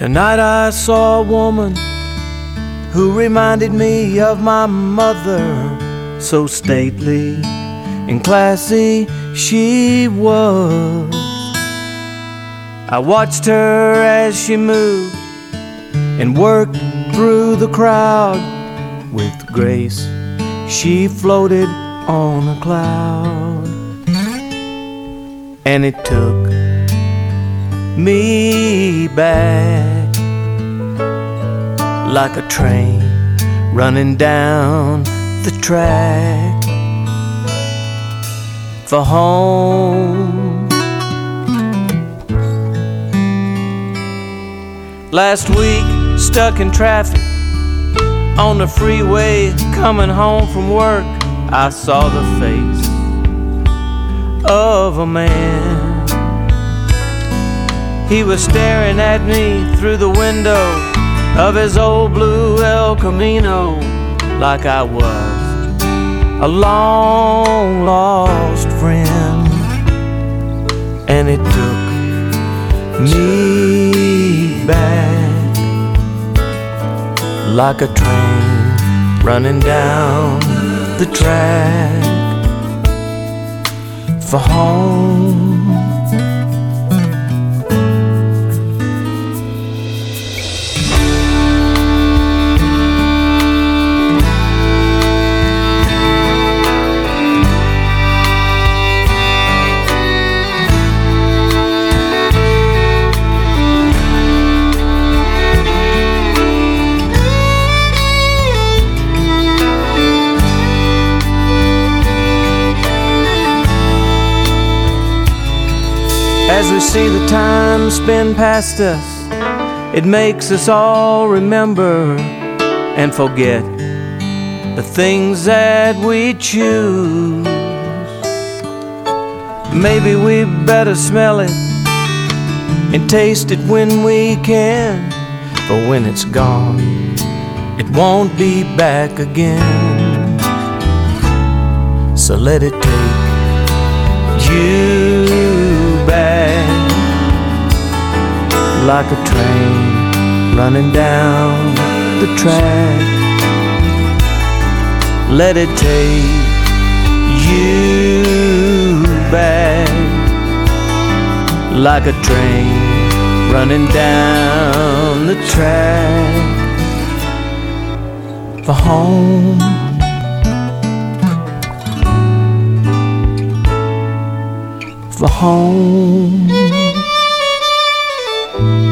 Tonight I saw a woman who reminded me of my mother. So stately and classy she was. I watched her as she moved and worked through the crowd. With grace she floated on a cloud. And it took me back like a train running down the track for home. Last week, stuck in traffic on the freeway coming home from work, I saw the face of a man. He was staring at me through the window of his old blue El Camino, like I was a long lost friend. And it took me back like a train running down the track for home. As we see the time spin past us, it makes us all remember and forget the things that we choose. Maybe we better smell it and taste it when we can, for when it's gone, it won't be back again. So let it take you back like a train running down the track. Let it take you back like a train running down the track for home. For home.